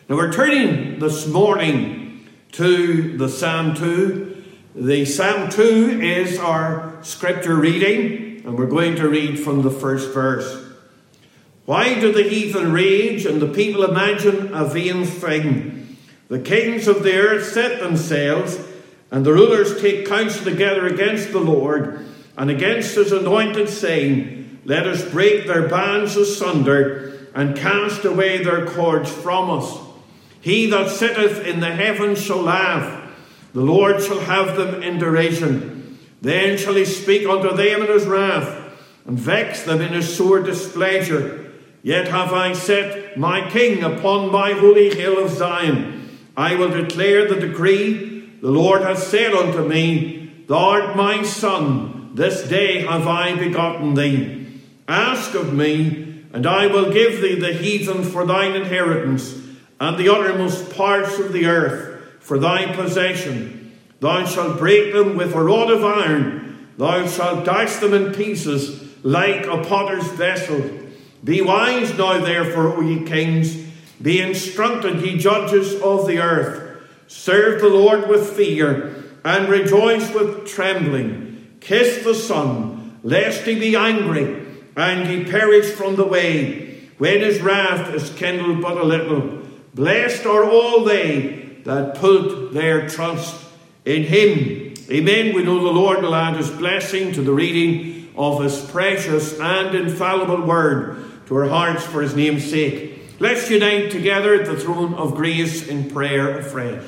Now we're turning this morning to the Psalm 2. The Psalm 2 is our scripture reading, and we're going to read from the first verse. Why do the heathen rage and the people imagine a vain thing? The kings of the earth set themselves, and the rulers take counsel together against the Lord and against his anointed, saying, let us break their bands asunder and cast away their cords from us. He that sitteth in the heavens shall laugh. The Lord shall have them in derision. Then shall he speak unto them in his wrath, and vex them in his sore displeasure. Yet have I set my king upon my holy hill of Zion. I will declare the decree. The Lord hath said unto me, thou art my son. This day have I begotten thee. Ask of me, and I will give thee the heathen for thine inheritance, and the uttermost parts of the earth for thy possession. Thou shalt break them with a rod of iron. Thou shalt dash them in pieces like a potter's vessel. Be wise now, therefore, O ye kings. Be instructed, ye judges of the earth. Serve the Lord with fear, and rejoice with trembling. Kiss the Son, lest he be angry, and ye perish from the way, when his wrath is kindled but a little. Blessed are all they that put their trust in him. Amen. We know the Lord will add his blessing to the reading of his precious and infallible word to our hearts for his name's sake. Let's unite together at the throne of grace in prayer afresh.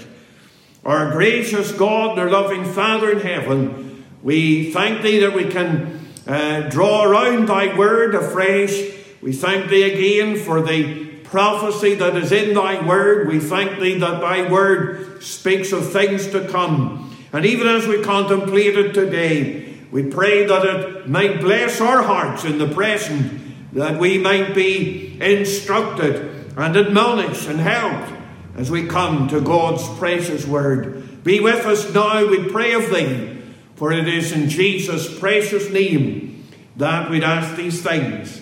Our gracious God and our loving Father in heaven, we thank thee that we can draw around thy word afresh. We thank thee again for the prophecy that is in thy word. We thank thee that thy word speaks of things to come. And even as we contemplate it today, we pray that it might bless our hearts in the present, that we might be instructed and admonished and helped as we come to God's precious word. Be with us now, we pray of thee, for it is in Jesus' precious name that we'd ask these things.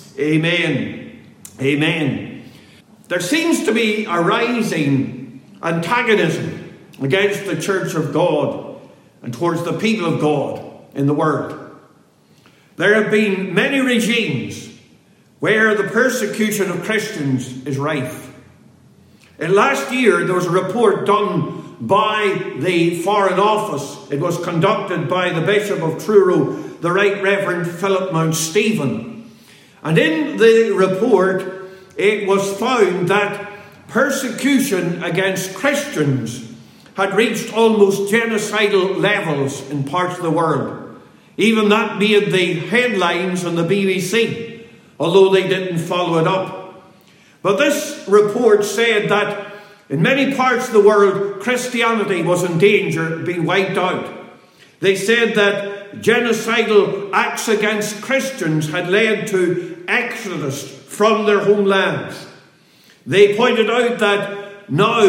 Amen. Amen. There seems to be a rising antagonism against the church of God and towards the people of God in the world. There have been many regimes where the persecution of Christians is rife. And last year there was a report done by the Foreign Office. It was conducted by the Bishop of Truro, the Right Reverend Philip Mount Stephen. And in the report it was found that persecution against Christians had reached almost genocidal levels in parts of the world. Even that made the headlines on the BBC, although they didn't follow it up. But this report said that in many parts of the world, Christianity was in danger of being wiped out. They said that genocidal acts against Christians had led to exodus from their homelands. They pointed out that now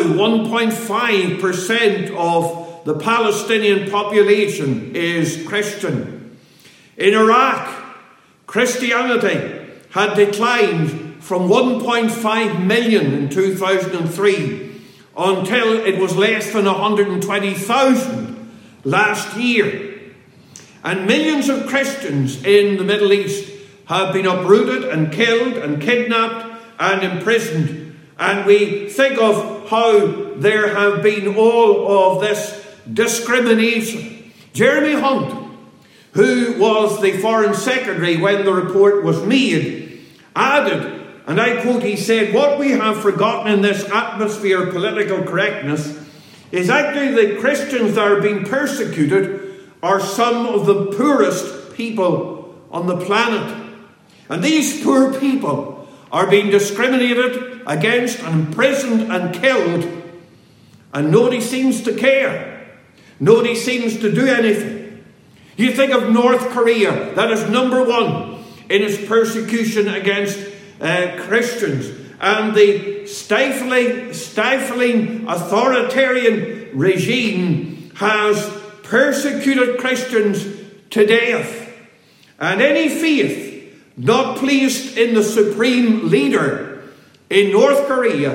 1.5% of the Palestinian population is Christian. In Iraq, Christianity had declined from 1.5 million in 2003 until it was less than 120,000 last year. And millions of Christians in the Middle East have been uprooted and killed and kidnapped and imprisoned. And we think of how there have been all of this discrimination. Jeremy Hunt, who was the Foreign Secretary when the report was made, added, and I quote, he said, what we have forgotten in this atmosphere of political correctness is actually that Christians that are being persecuted are some of the poorest people on the planet. And these poor people are being discriminated against and imprisoned and killed, and nobody seems to care. Nobody seems to do anything. You think of North Korea, that is number one in its persecution against Christians, and the stifling authoritarian regime has persecuted Christians to death. And any faith not placed in the supreme leader in North Korea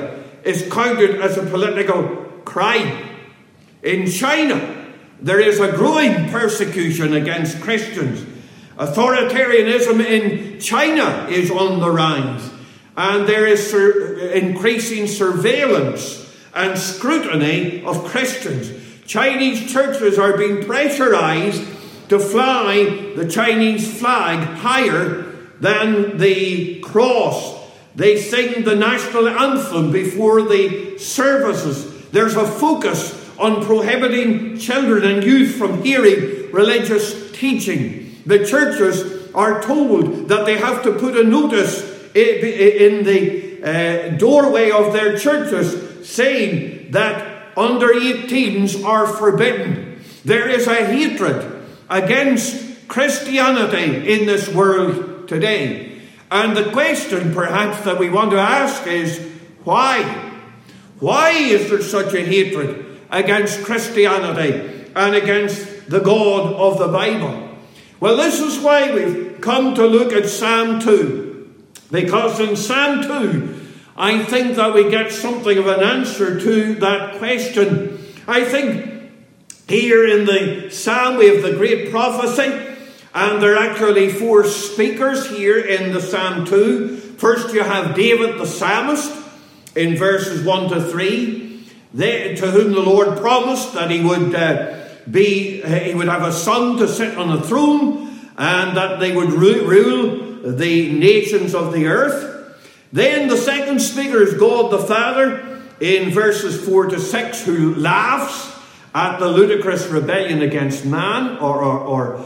is counted as a political crime. In China, there is a growing persecution against Christians. Authoritarianism in China is on the rise, and there is increasing surveillance and scrutiny of Christians. Chinese churches are being pressurized to fly the Chinese flag higher than the cross. They sing the national anthem before the services. There's a focus on prohibiting children and youth from hearing religious teaching. The churches are told that they have to put a notice in the doorway of their churches saying that under 18s are forbidden. There is a hatred against Christianity in this world today. And the question perhaps that we want to ask is, why? Why is there such a hatred against Christianity and against the God of the Bible? Well, this is why we've come to look at Psalm 2. Because in Psalm 2, I think that we get something of an answer to that question. I think here in the Psalm we have the great prophecy, and there are actually 4 speakers here in the Psalm 2. First you have David the psalmist in verses 1 to 3, to whom the Lord promised that he would have a son to sit on a throne, and that they would rule the nations of the earth. Then the second speaker is God the Father in verses 4 to 6, who laughs at the ludicrous rebellion against man, or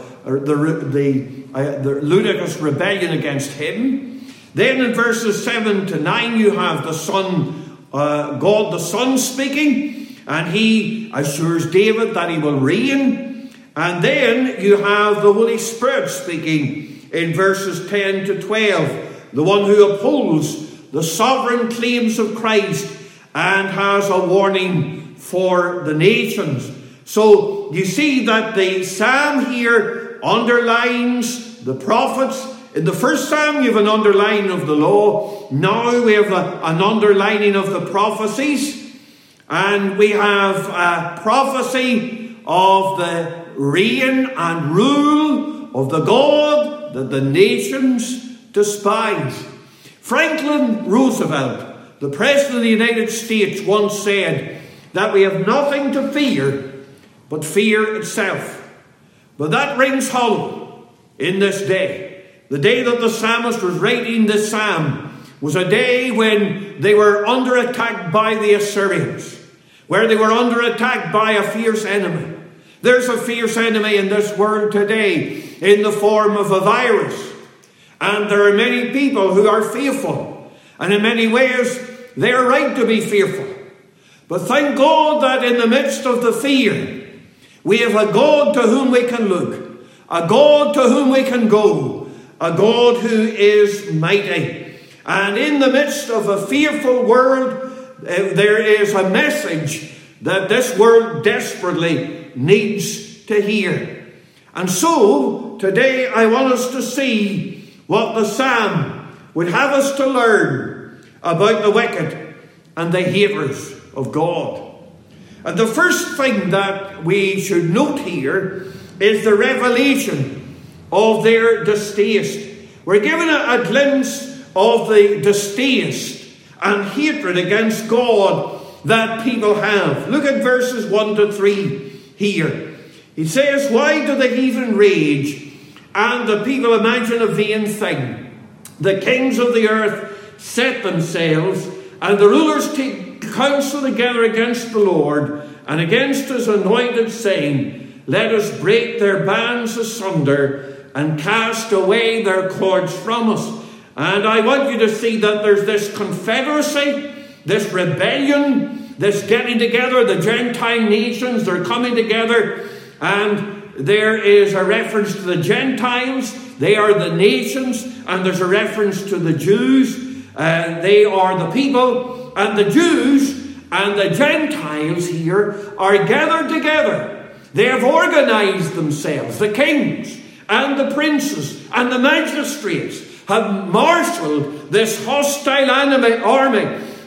the ludicrous rebellion against him. Then in verses 7 to 9 you have the Son, God the Son speaking, and he assures David that he will reign. And then you have the Holy Spirit speaking in verses 10 to 12, the one who upholds the sovereign claims of Christ and has a warning for the nations. So you see that the psalm here underlines the prophets. In the first psalm you have an underlining of the law. Now we have an underlining of the prophecies. And we have a prophecy of the reign and rule of the God that the nations despise. Franklin Roosevelt, the President of the United States, once said that we have nothing to fear but fear itself. But that rings hollow in this day. The day that the psalmist was writing this psalm was a day when they were under attack by the Assyrians, where they were under attack by a fierce enemy. There's a fierce enemy in this world today in the form of a virus. And there are many people who are fearful. And in many ways, they are right to be fearful. But thank God that in the midst of the fear, we have a God to whom we can look. A God to whom we can go. A God who is mighty. And in the midst of a fearful world, there is a message that this world desperately needs to hear. And so, today I want us to see what the psalm would have us to learn about the wicked and the haters of God. And the first thing that we should note here is the revelation of their distaste. We're given a glimpse of the distaste and hatred against God that people have. Look at verses 1 to 3 here. He says, "Why do the heathen rage, and the people imagine a vain thing? The kings of the earth set themselves, and the rulers take counsel together against the Lord and against his anointed, saying, Let us break their bands asunder and cast away their cords from us." And I want you to see that there's this confederacy, this rebellion, this getting together. The Gentile nations, they're coming together, and there is a reference to the Gentiles. They are the nations, and there's a reference to the Jews. They are the people, and the Jews and the Gentiles here are gathered together. They have organized themselves. The kings and the princes and the magistrates have marshaled this hostile army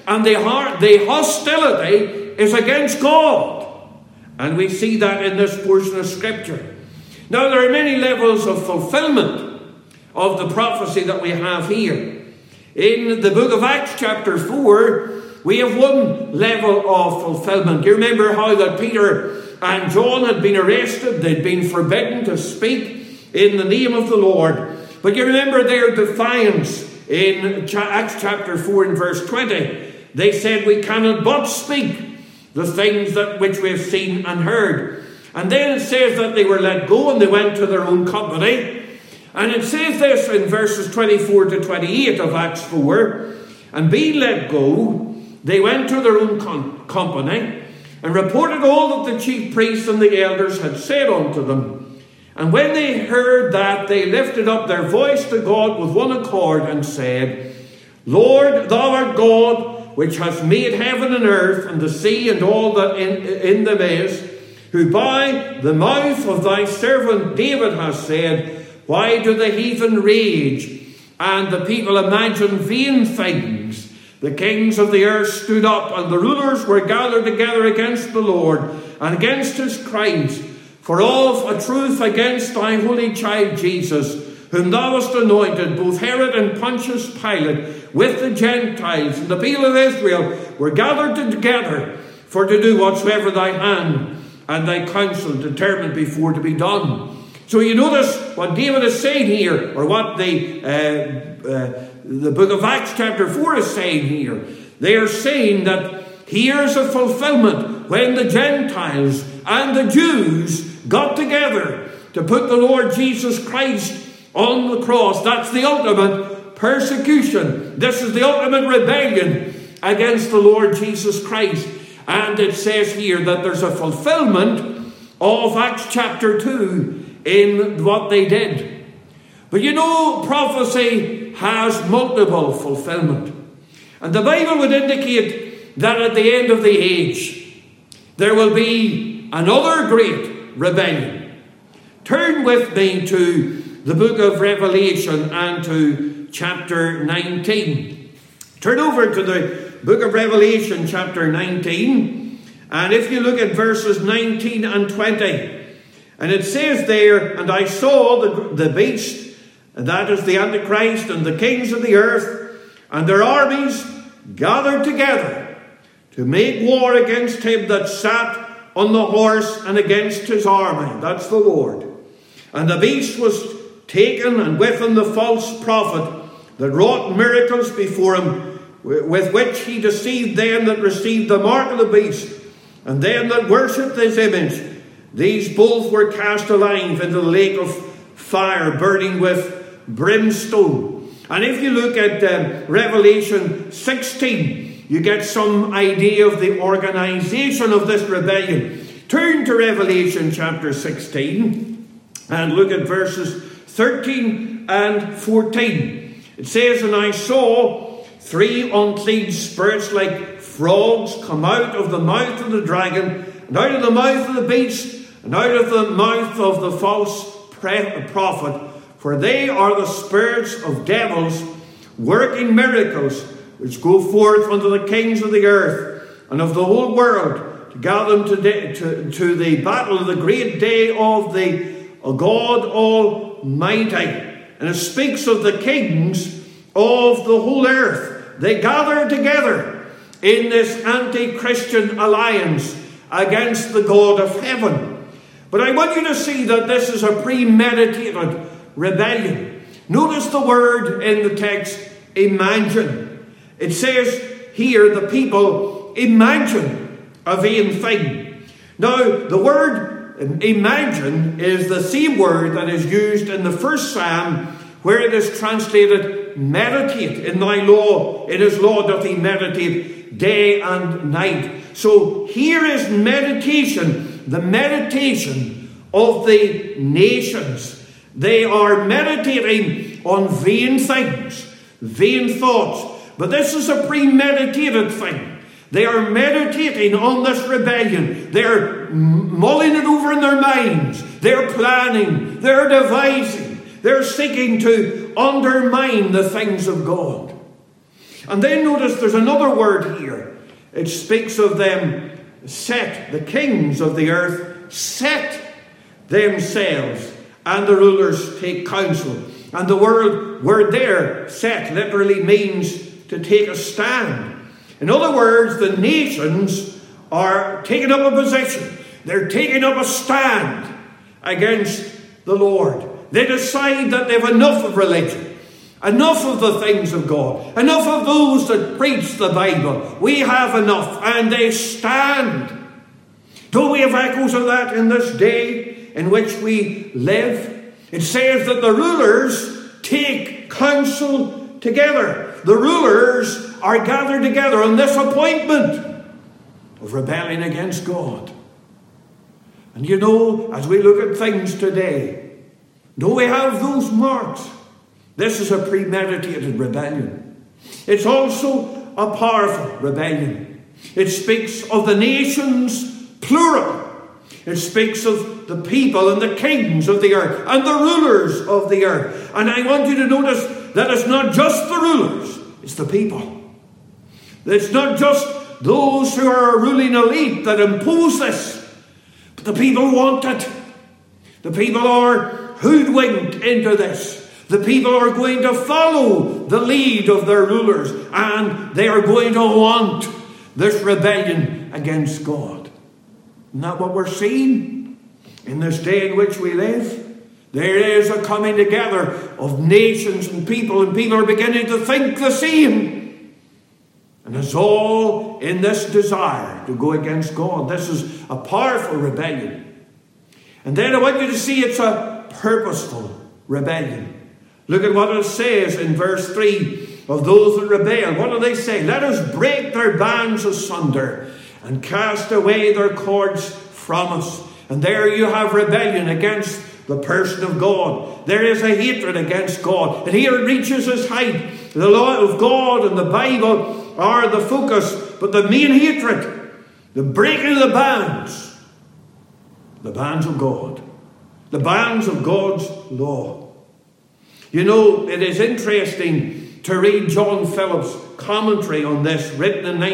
and the hostility is against God. And we see that in this portion of Scripture. Now, there are many levels of fulfillment of the prophecy that we have here. In the book of Acts chapter 4, we have one level of fulfillment. You remember how that Peter and John had been arrested. They'd been forbidden to speak in the name of the Lord. But you remember their defiance in Acts chapter 4 and verse 20. They said, we cannot but speak the things that which we have seen and heard. And then it says that they were let go and they went to their own company. And it says this in verses 24 to 28 of Acts 4. And being let go, they went to their own company and reported all that the chief priests and the elders had said unto them. And when they heard that, they lifted up their voice to God with one accord and said, Lord, thou art God, which hast made heaven and earth and the sea and all that in them is, who by the mouth of thy servant David has said, why do the heathen rage and the people imagine vain things? The kings of the earth stood up, and the rulers were gathered together against the Lord and against his Christ, for of a truth against thy holy child Jesus, whom thou hast anointed, both Herod and Pontius Pilate, with the Gentiles and the people of Israel, were gathered together for to do whatsoever thy hand and thy counsel determined before to be done. So you notice what David is saying here, or what the book of Acts chapter 4 is saying here. They are saying that here's a fulfillment when the Gentiles and the Jews got together to put the Lord Jesus Christ on the cross. That's the ultimate persecution. This is the ultimate rebellion against the Lord Jesus Christ. And it says here that there's a fulfillment of Acts chapter 2 in what they did. But you know, prophecy has multiple fulfillment. And the Bible would indicate that at the end of the age, there will be another great rebellion. Turn with me to the book of Revelation and to chapter 19. Turn over to the book of Revelation chapter 19. And if you look at verses 19 and 20, and it says there, and I saw the beast, and that is the Antichrist, and the kings of the earth, and their armies gathered together to make war against him that sat on the horse and against his army. That's the Lord. And the beast was taken, and with him the false prophet that wrought miracles before him, with which he deceived them that received the mark of the beast, and them that worshipped his image. These both were cast alive into the lake of fire, burning with brimstone. And if you look at Revelation 16, you get some idea of the organization of this rebellion. Turn to Revelation chapter 16 and look at verses 13 and 14. It says, and I saw 3 unclean spirits like frogs come out of the mouth of the dragon, and out of the mouth of the beast, and out of the mouth of the false prophet, for they are the spirits of devils, working miracles, which go forth unto the kings of the earth and of the whole world, to gather them to the battle of the great day of the God Almighty. And it speaks of the kings of the whole earth. They gather together in this anti-Christian alliance against the God of heaven. But I want you to see that this is a premeditated rebellion. Notice the word in the text, imagine. It says here the people imagine a vain thing. Now, the word imagine is the same word that is used in the first Psalm, where it is translated meditate. In thy law, in his law doth he meditate day and night. So here is meditation, the meditation of the nations. They are meditating on vain things, vain thoughts. But this is a premeditated thing. They are meditating on this rebellion. They're mulling it over in their minds. They're planning. They're devising. They're seeking to undermine the things of God. And then notice there's another word here. It speaks of them set, the kings of the earth set themselves, and the rulers take counsel. And the word there, set, literally means to take a stand. In other words, the nations are taking up a position. They're taking up a stand against the Lord. They decide that they've enough of religion, enough of the things of God, enough of those that preach the Bible. We have enough, and they stand. Don't we have echoes of that in this day in which we live? It says that the rulers take counsel together. The rulers are gathered together on this appointment of rebelling against God. And you know, as we look at things today, do we have those marks? This is a premeditated rebellion. It's also a powerful rebellion. It speaks of the nations, plural. It speaks of the people and the kings of the earth and the rulers of the earth. And I want you to notice that it's not just the rulers, it's the people. It's not just those who are a ruling elite that impose this, but the people want it. The people are hoodwinked into this. The people are going to follow the lead of their rulers, and they are going to want this rebellion against God. Isn't that what we're seeing in this day in which we live? There is a coming together of nations and people are beginning to think the same. And it's all in this desire to go against God. This is a powerful rebellion. And then I want you to see it's a purposeful rebellion. Look at what it says in verse 3 of those that rebel. What do they say? Let us break their bands asunder and cast away their cords from us. And there you have rebellion against the person of God. There is a hatred against God. And here it reaches its height. The law of God and the Bible are the focus. But the main hatred, the breaking of the bands of God. The bands of God's law. You know, it is interesting to read John Phillips' commentary on this, written in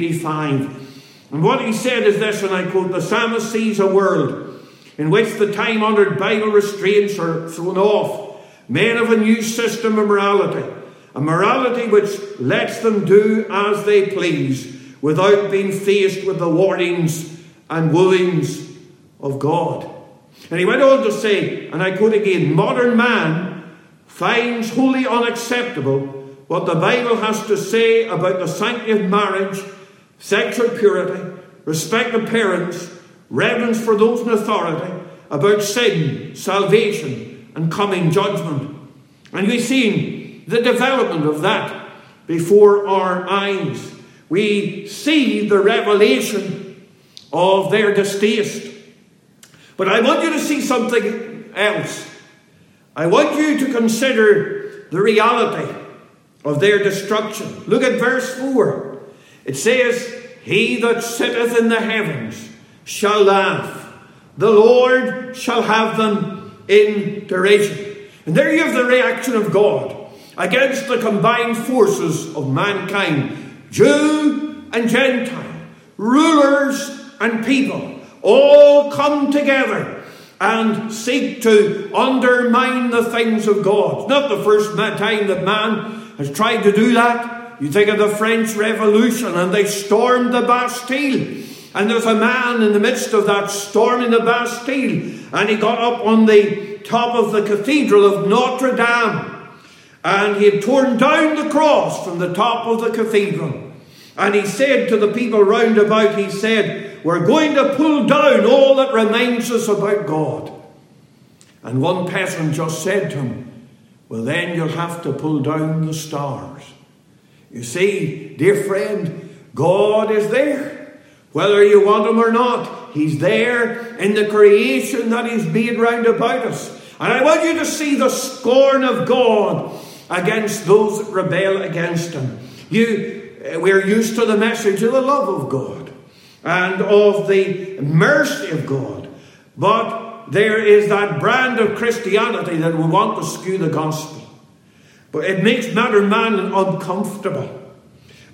1985. And what he said is this, and I quote, "The psalmist sees a world in which the time-honoured Bible restraints are thrown off. Men of a new system of morality, a morality which lets them do as they please without being faced with the warnings and wooings of God." And he went on to say, and I quote again, "Modern man finds wholly unacceptable what the Bible has to say about the sanctity of marriage, sexual purity, respect of parents, reverence for those in authority, about sin, salvation, and coming judgment." And we've seen the development of that before our eyes. We see the revelation of their distaste. But I want you to see something else. I want you to consider the reality of their destruction. Look at verse 4. It says, "He that sitteth in the heavens shall laugh. The Lord shall have them in derision." And there you have the reaction of God against the combined forces of mankind. Jew and Gentile, rulers and people, all come together and seek to undermine the things of God. It's not the first time that man has tried to do that. You think of the French Revolution, and they stormed the Bastille. And there's a man in the midst of that storming the Bastille, and he got up on the top of the cathedral of Notre Dame, and he had torn down the cross from the top of the cathedral. And he said to the people round about, he said, "We're going to pull down all that reminds us about God." And one peasant just said to him, "Well, then you'll have to pull down the stars." You see, dear friend, God is there. Whether you want him or not, he's there in the creation that he's made round about us. And I want you to see the scorn of God against those that rebel against him. We're used to the message of the love of God and of the mercy of God. But there is that brand of Christianity that we want to skew the gospel. But it makes modern man uncomfortable.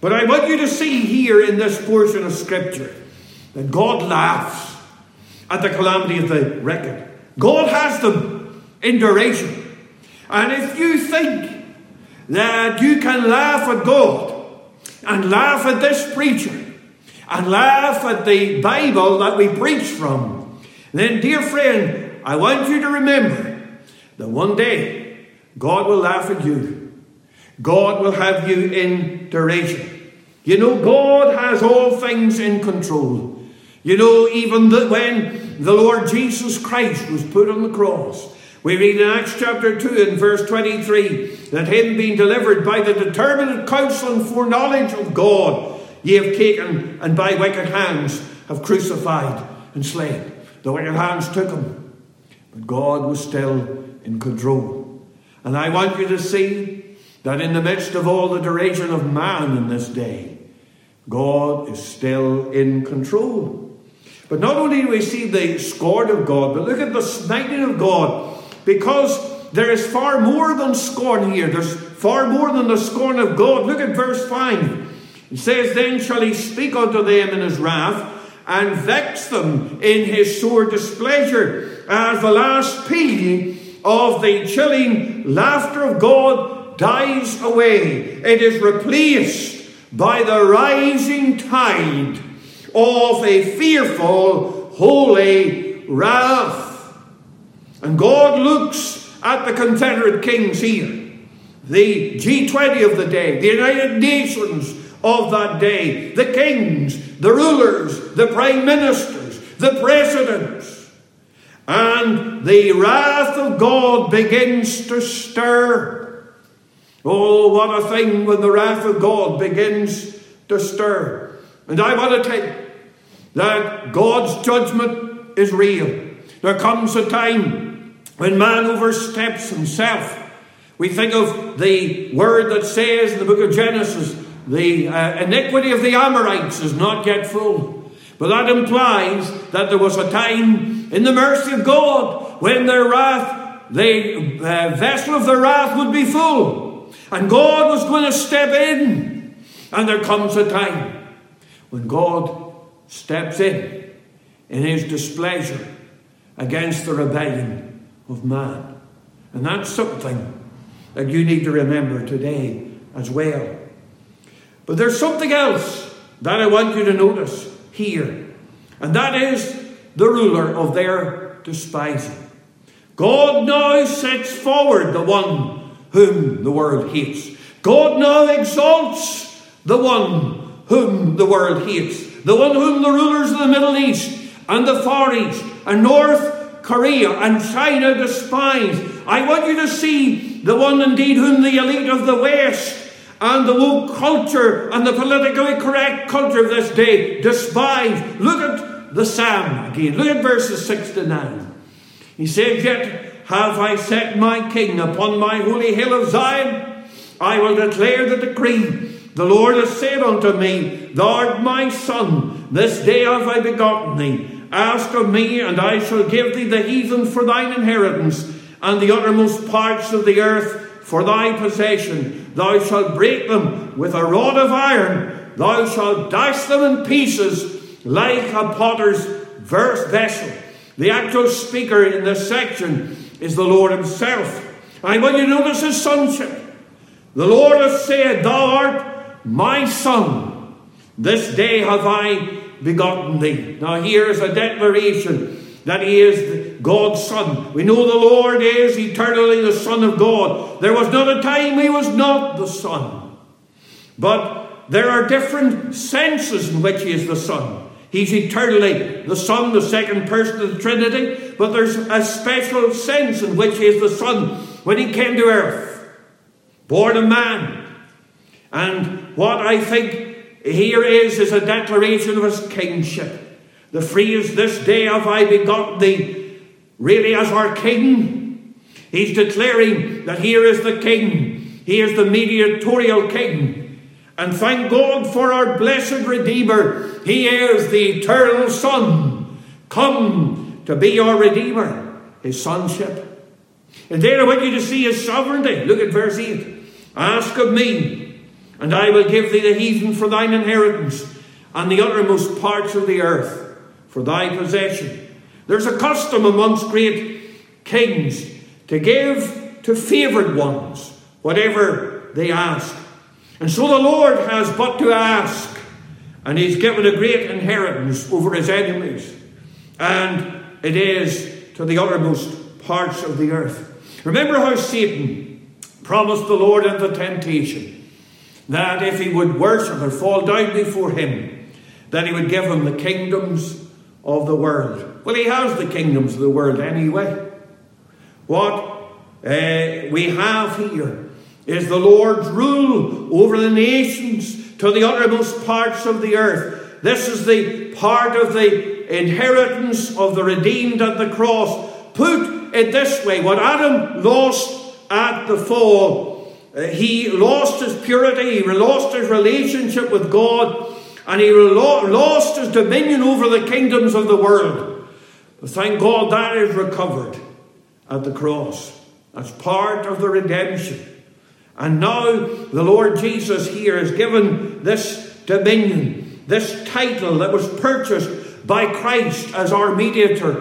But I want you to see here in this portion of Scripture that God laughs at the calamity of the wicked. God has them in derision. And if you think that you can laugh at God and laugh at this preacher and laugh at the Bible that we preach from, then, dear friend, I want you to remember that one day God will laugh at you. God will have you in derision. You know, God has all things in control. You know, even when the Lord Jesus Christ was put on the cross, we read in Acts chapter 2 and verse 23, that him being delivered by the determinate counsel and foreknowledge of God, ye have taken and by wicked hands have crucified and slain. The wicked hands took him, but God was still in control. And I want you to see that in the midst of all the derision of man in this day, God is still in control. But not only do we see the scorn of God, but look at the smiting of God, because there is far more than scorn here. There's far more than the scorn of God. Look at verse 5. It says, then shall he speak unto them in his wrath, and vex them in his sore displeasure, as the last peal of the chilling laughter of God dies away. It is replaced by the rising tide of a fearful, holy wrath. And God looks at the Confederate kings here, the G20 of the day, the United Nations of that day, the kings, the rulers, the prime ministers, the presidents. And the wrath of God begins to stir. Oh, what a thing when the wrath of God begins to stir. And I want to tell you that God's judgment is real. There comes a time when man oversteps himself. We think of the word that says in the book of Genesis, the iniquity of the Amorites is not yet full. But that implies that there was a time in the mercy of God when their wrath, the vessel of their wrath would be full. And God was going to step in. And there comes a time when God steps in his displeasure against the rebellion of man. And that's something that you need to remember today as well. But there's something else that I want you to notice here. And that is the ruler of their despising. God now sets forward the one whom the world hates. God now exalts the one whom the world hates. The one whom the rulers of the Middle East and the Far East and North Korea and China despise. I want you to see the one indeed whom the elite of the West and the woke culture and the politically correct culture of this day despise. Look at the psalm again. Look at verses 6 to 9. He says, yet have I set my king upon my holy hill of Zion. I will declare the decree. The Lord has said unto me, thou art my son. This day have I begotten thee. Ask of me, and I shall give thee the heathen for thine inheritance, and the uttermost parts of the earth for thy possession. Thou shalt break them with a rod of iron. Thou shalt dash them in pieces like a potter's vessel. The actual speaker in this section is the Lord himself. I want you to notice his sonship. The Lord has said, thou art my son. This day have I begotten thee. Now here is a declaration that he is God's son. We know the Lord is eternally the Son of God. There was not a time he was not the Son. But there are different senses in which he is the Son. He's eternally the Son, the second person of the Trinity. But there's a special sense in which he is the Son when he came to earth, born of man. And what I think here is a declaration of his kingship. The phrase, this day have I begotten thee, really as our king. He's declaring that here is the king. He is the mediatorial king. And thank God for our blessed Redeemer. He is the eternal Son, come to be our Redeemer, his sonship. And then I want you to see his sovereignty. Look at verse 8. Ask of me, And I will give thee the heathen for thine inheritance, and the uttermost parts of the earth for thy possession. There's a custom amongst great kings to give to favoured ones whatever they ask. And so the Lord has but to ask, and he's given a great inheritance over his enemies. And it is to the uttermost parts of the earth. Remember how Satan promised the Lord in the temptation that if he would worship or fall down before him, that he would give him the kingdoms of the world. Well, he has the kingdoms of the world anyway. What we have here is the Lord's rule over the nations to the uttermost parts of the earth. This is the part of the inheritance of the redeemed at the cross. Put it this way, what Adam lost at the fall, he lost his purity, he lost his relationship with God, and he lost his dominion over the kingdoms of the world. But thank God that is recovered at the cross. That's part of the redemption. And now the Lord Jesus here is given this dominion, this title that was purchased by Christ as our mediator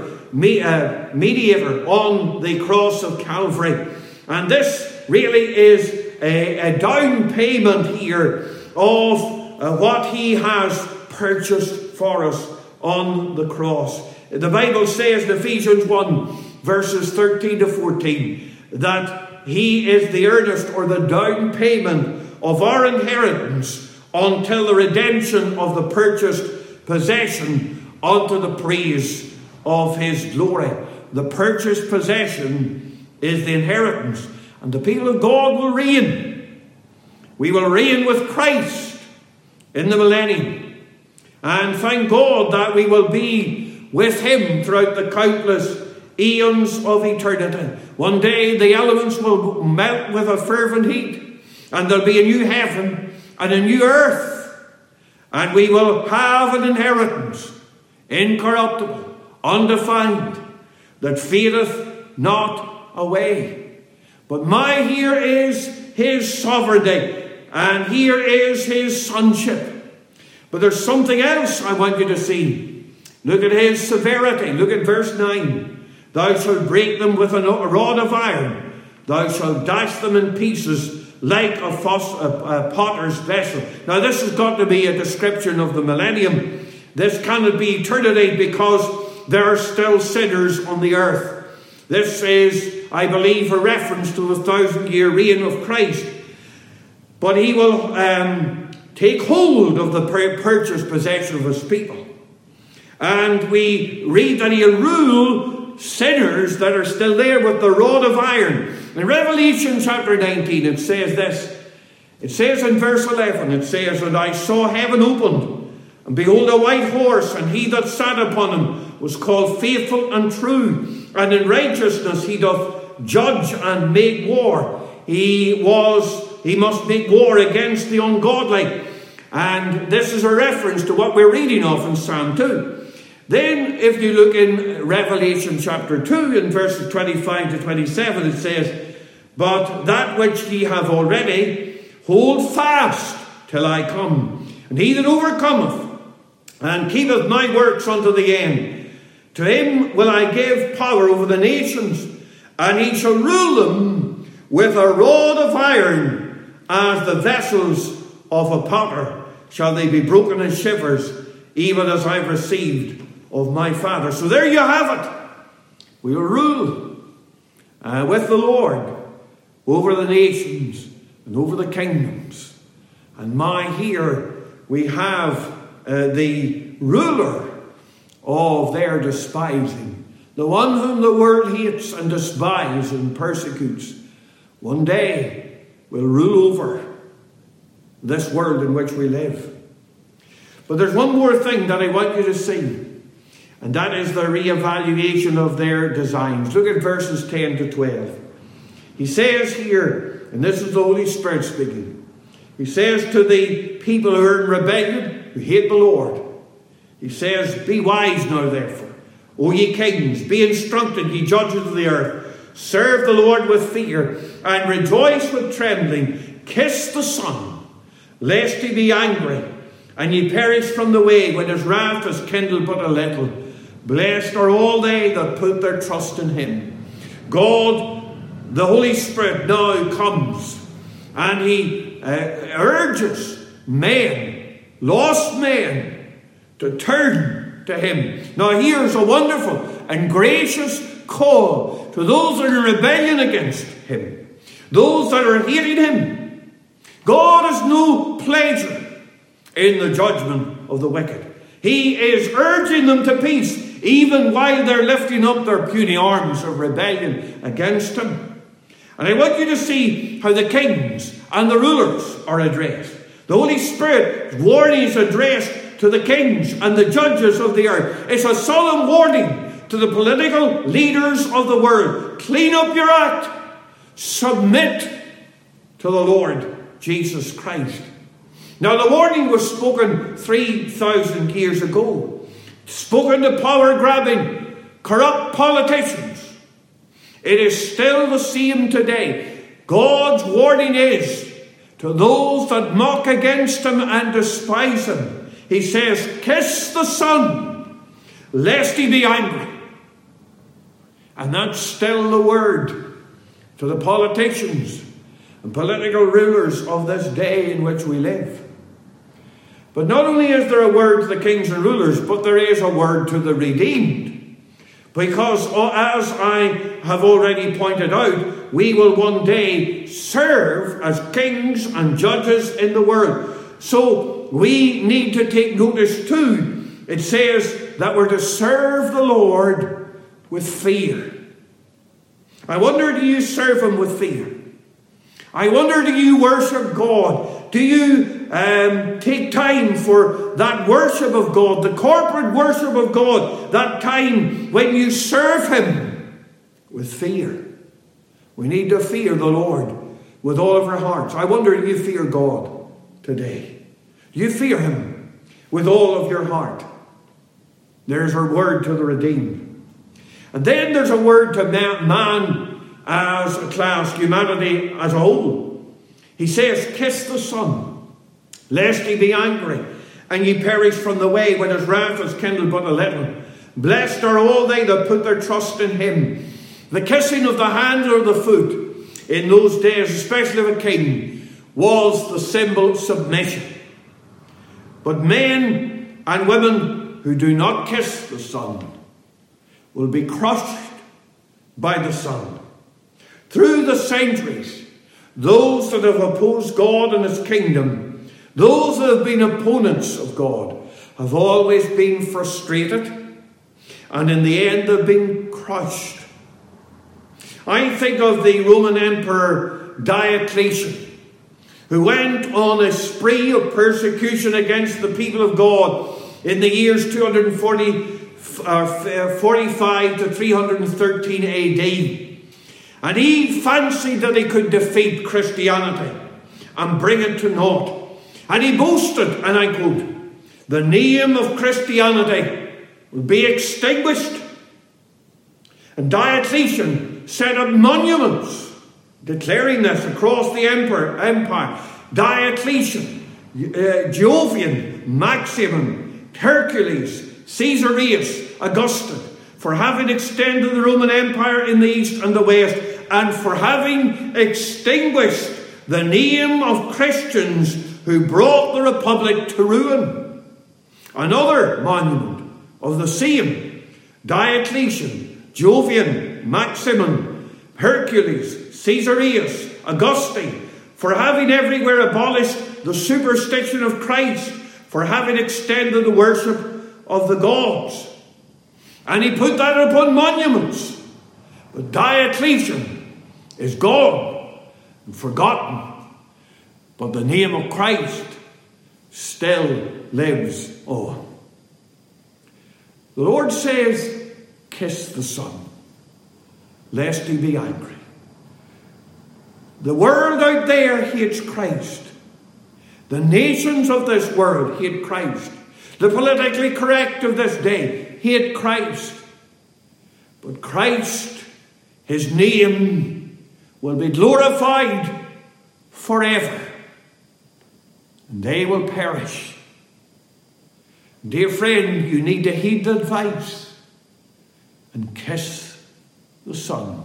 on the cross of Calvary. And this really is a down payment here of what he has purchased for us on the cross. The Bible says in Ephesians 1 verses 13 to 14 that he is the earnest or the down payment of our inheritance until the redemption of the purchased possession unto the praise of his glory. The purchased possession is the inheritance, and the people of God will reign. We will reign with Christ in the millennium, and thank God that we will be with him throughout the countless eons of eternity. One day the elements will melt with a fervent heat, and there'll be a new heaven and a new earth, and we will have an inheritance, incorruptible, undefiled, that fadeth not away. But here is his sovereignty, and here is his sonship. But there's something else I want you to see. Look at his severity. Look at verse 9. Thou shalt break them with a rod of iron. Thou shalt dash them in pieces like a potter's vessel. Now this has got to be a description of the millennium. This cannot be eternity because there are still sinners on the earth. This is, I believe, a reference to the 1,000-year reign of Christ. But he will take hold of the purchased possession of his people. And we read that he'll rule sinners that are still there with the rod of iron. In Revelation chapter 19 it says this. It says in verse 11, it says, And I saw heaven opened, and behold a white horse, and he that sat upon him was called Faithful and True, and in righteousness he doth judge and make war. He must make war against the ungodly. And this is a reference to what we're reading of in Psalm 2. Then, if you look in Revelation chapter 2, in verses 25 to 27, it says, But that which ye have already, hold fast till I come. And he that overcometh, and keepeth my works unto the end, to him will I give power over the nations, and he shall rule them with a rod of iron, as the vessels of a potter shall they be broken in shivers, even as I've received of my Father. So there you have it. We will rule with the Lord over the nations and over the kingdoms. And here we have the ruler of their despising, the one whom the world hates and despises and persecutes. One day will rule over this world in which we live. But there's one more thing that I want you to see, and that is the re-evaluation of their designs. Look at verses 10 to 12. He says here, and this is the Holy Spirit speaking, he says to the people who are in rebellion, who hate the Lord, he says, Be wise now therefore, O ye kings, be instructed, ye judges of the earth. Serve the Lord with fear, and rejoice with trembling. Kiss the Son, lest he be angry, and ye perish from the way when his wrath is kindled but a little. Blessed are all they that put their trust in him. God, the Holy Spirit, now comes, and he urges men, lost men, to turn to him. Now here's a wonderful and gracious call to those that are in rebellion against him, those that are hating him. God has no pleasure in the judgment of the wicked. He is urging them to peace, even while they're lifting up their puny arms of rebellion against him. And I want you to see how the kings and the rulers are addressed. The Holy Spirit's warning is addressed to the kings and the judges of the earth. It's a solemn warning to the political leaders of the world. Clean up your act. Submit to the Lord Jesus Christ. Now, the warning was spoken 3,000 years ago. Spoken to power-grabbing, corrupt politicians. It is still the same today. God's warning is to those that mock against him and despise him. He says, kiss the Son, lest he be angry. And that's still the word to the politicians and political rulers of this day in which we live. But not only is there a word to the kings and rulers, but there is a word to the redeemed. Because as I have already pointed out, we will one day serve as kings and judges in the world. So we need to take notice too. It says that we're to serve the Lord with fear. I wonder, do you serve him with fear? I wonder, do you worship God? Do you take time for that worship of God, the corporate worship of God, that time when you serve him with fear? We need to fear the Lord with all of our hearts. I wonder, do you fear God today? Do you fear him with all of your heart? There's our word to the redeemed. And then there's a word to man as a class, humanity as a whole. He says, kiss the Son, lest he be angry, and ye perish from the way when his wrath is kindled but a little. Blessed are all they that put their trust in him. The kissing of the hand or the foot in those days, especially of a king, was the symbol of submission. But men and women who do not kiss the Son will be crushed by the Son. Through the centuries, those that have opposed God and his kingdom, those that have been opponents of God, have always been frustrated, and in the end they've been crushed. I think of the Roman Emperor Diocletian, who went on a spree of persecution against the people of God in the years 245 to 313 AD. And he fancied that he could defeat Christianity and bring it to naught. And he boasted, and I quote, the name of Christianity will be extinguished. And Diocletian set up monuments declaring this across the empire. Diocletian, Jovian, Maximin, Hercules, Caesarius, Augustine, for having extended the Roman Empire in the east and the west, and for having extinguished the name of Christians who brought the Republic to ruin. Another monument of the same, Diocletian, Jovian, Maximin, Hercules, Caesarius, Augustine, for having everywhere abolished the superstition of Christ, for having extended the worship of the gods. And he put that upon monuments. But Diocletian is gone and forgotten. But the name of Christ still lives on. The Lord says, kiss the Son, lest he be angry. The world out there hates Christ. The nations of this world hate Christ. The politically correct of this day hate Christ. But Christ, his name, will be glorified forever. and they will perish. Dear friend, you need to heed the advice and kiss the Son.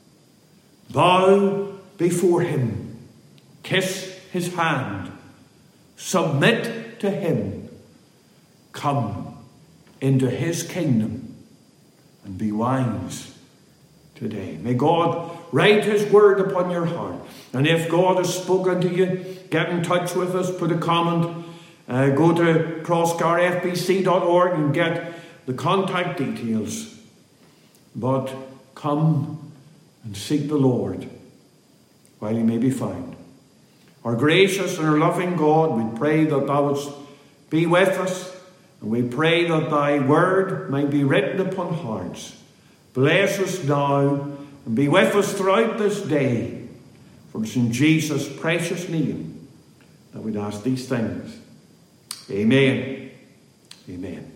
Bow before him, kiss his hand, submit to him, come into his kingdom and be wise today. May God write his word upon your heart. And if God has spoken to you, get in touch with us, put a comment, go to crosscarfbc.org and get the contact details. But come and seek the Lord while he may be found. Our gracious and our loving God, we pray that thou wouldst be with us, and we pray that thy word might be written upon hearts. Bless us now and be with us throughout this day. For it's in Jesus' precious name that we'd ask these things. Amen. Amen.